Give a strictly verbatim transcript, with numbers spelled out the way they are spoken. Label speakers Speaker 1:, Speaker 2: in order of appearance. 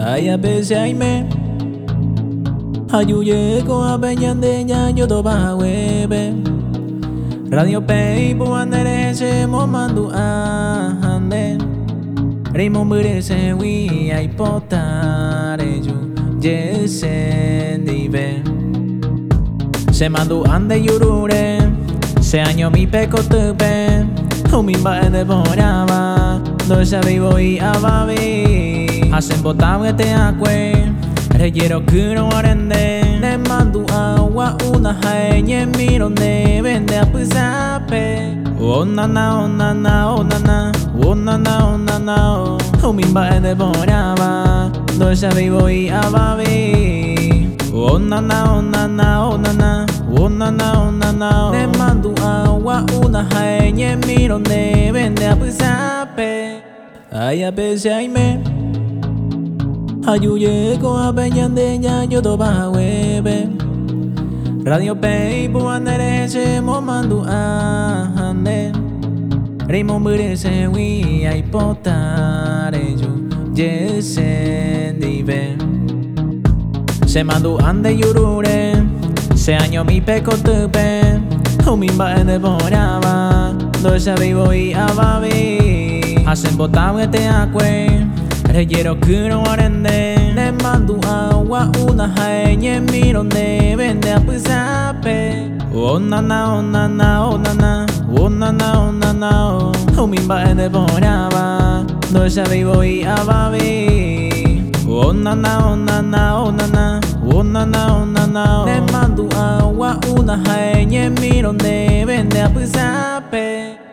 Speaker 1: Ai a bese ai me Ayuye ko abenyande nya yodo ba webe Radio Pei bu andere se mo mandu ande Rimo mure se wi ai potare ju Yesen dive Se mandu ande yurure Se año mi peko tupe Umi ba ede boraba Do se vivo y ababi Hacen botable te akwe Reyero kuro arende Le mandu agua una jaeñe miro ne vende a pisape Oh na na oh na na oh na na Oh na na oh na na oh Umi ba ede boraba Do se vivo y ababi Oh na na oh na na oh na na Oh na na oh na na Le mandu agua una jaeñe miro ne vende a pisape Ai a bese ai me Ayuye ko abenyande nya yodo ba webe Radio Pei bu andere se mo mandu ande Rimo mure se wi ai potare ju Yesen dive Se mandu ande yurure Se año mi peko tupe Umi ba ede boraba Do se vivo y ababi Hacen botable te akwe Reyero kuro arende Le mandu agua una jaeñe miro ne vende a pisape Oh na na oh na na oh na na Oh na na oh na na oh Umi ba ede boraba Do se vivo y ababi Oh na na oh na na oh na na Oh na na oh na na oh Le mandu agua una jaeñe miro ne vende a pisape